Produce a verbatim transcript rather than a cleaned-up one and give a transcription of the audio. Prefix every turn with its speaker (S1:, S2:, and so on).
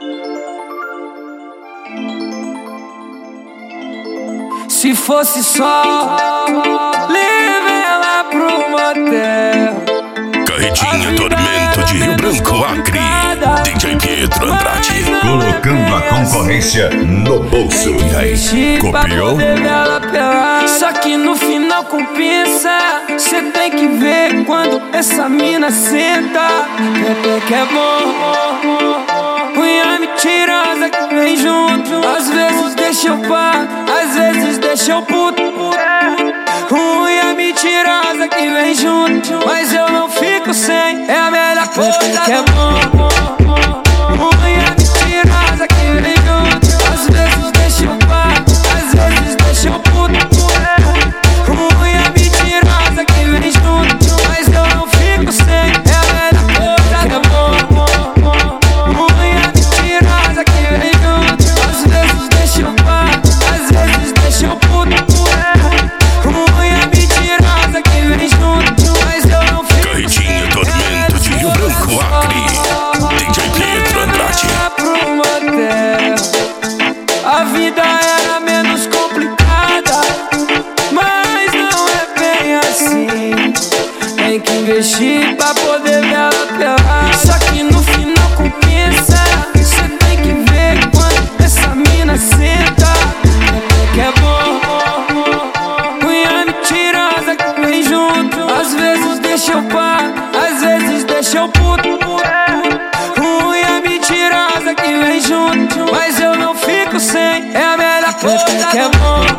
S1: Se fosse só, leve ela pro motel.
S2: Carretinha Tormento de Rio Branco, Acre. D J Pietro Andrade.
S3: Colocando a concorrência no bolso.
S2: E aí, copiou?
S1: Só que no final compensa. Cê tem que ver quando essa mina senta. Pepe que é bom. Unha mentirosa que vem junto. Às vezes deixa eu pá, às vezes deixa eu puto. Unha mentirosa que vem junto, mas eu não fico sem. É a melhor coisa que é bom. Unha mentirosa que vem junto. Às vezes deixa eu pá, às vezes deixa eu puto. Unha mentirosa que vem junto, mas eu não fico sem. É a melhor coisa que é bom. Unha mentirosa que vem junto. Às vezes deixa eu pá, às vezes deixa eu puto. Unha mentirosa que vem junto, mas eu não fico.
S2: Carretinha Tormento de Rio Branco, Acre. D J Pietro Andrade.
S1: A vida era menos complicada, mas não é bem assim. Tem que investir pra poder ver ela pelar. Só que no final compensa. Cê tem que ver quando essa mina senta. É que é bom. Unha mentirosa que vem junto. Às vezes deixa eu pá, às vezes deixa eu puto. Unha mentirosa que vem junto, mas eu não fico sem. É a melhor coisa que é bom.